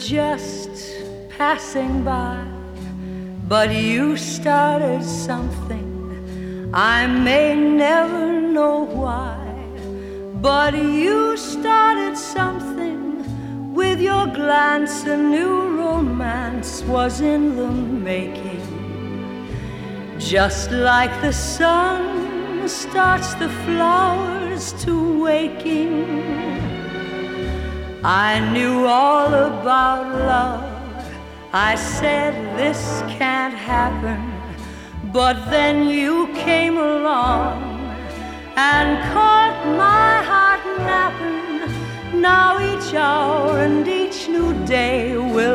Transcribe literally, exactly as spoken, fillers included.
just passing by, but you started something. I may never know why, but you started something. With your glance, a new romance was in the making. Just like the sun starts the flowers to waking, I knew all about love. I said this can't happen, but then you came along and caught my heart napping. Now each hour and each new day will